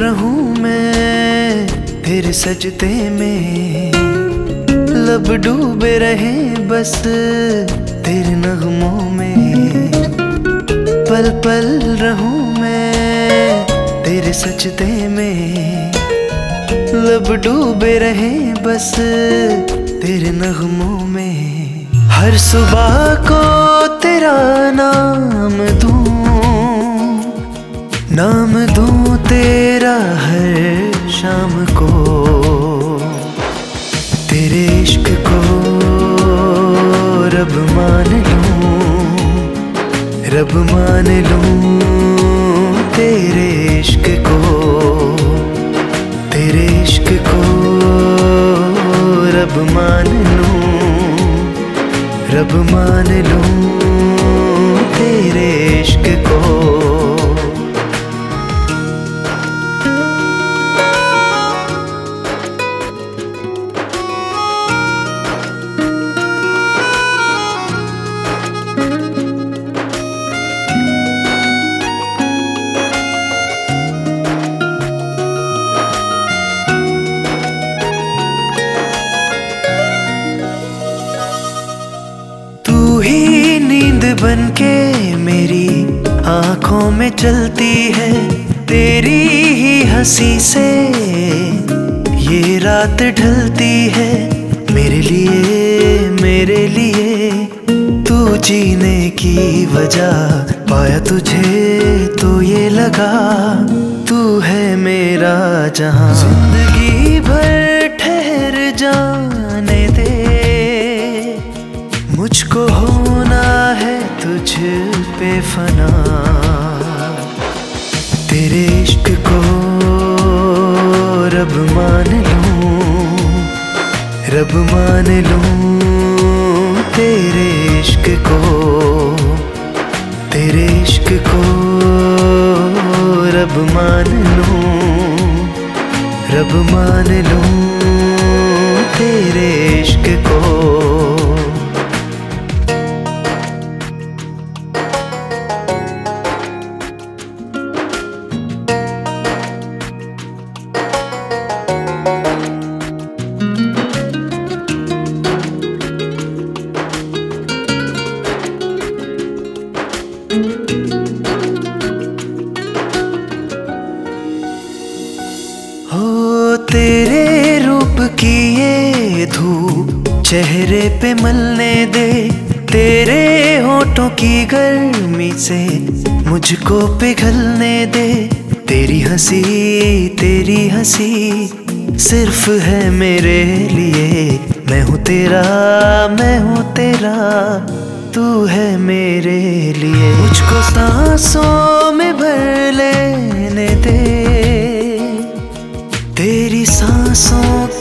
रहूं मैं तेरे सजदे में, लब डूबे रहे बस तेरे नगमों में। पल पल रहूं मैं तेरे सजदे में, लब डूबे रहे बस तेरे नगमों में। हर सुबह को तेरा नाम दूं तेरा हर शाम को। तेरे इश्क को रब मान लूं तेरे इश्क को। तेरे इश्क को रब मान लूं तेरे इश्क को। बनके मेरी आंखों में चलती है, तेरी ही हंसी से ये रात ढलती है। मेरे लिए तू जीने की वजह, पाया तुझे तो ये लगा तू है मेरा जहां। जिंदगी भर ठहर जाने दे, मुझको होना है तुझ पे फना। तेरे इश्क को रब मान लूं तेरे इश्क को। तेरे इश्क को रब मान लूं तेरे इश्क को। तेरे रूप की ये धूप चेहरे पे मलने दे, तेरे होठों की गर्मी से मुझको पिघलने दे। तेरी हंसी सिर्फ है मेरे लिए। मैं हूँ तेरा तू है मेरे लिए। मुझको सांसों में भर लेने दे, तेरी सांसों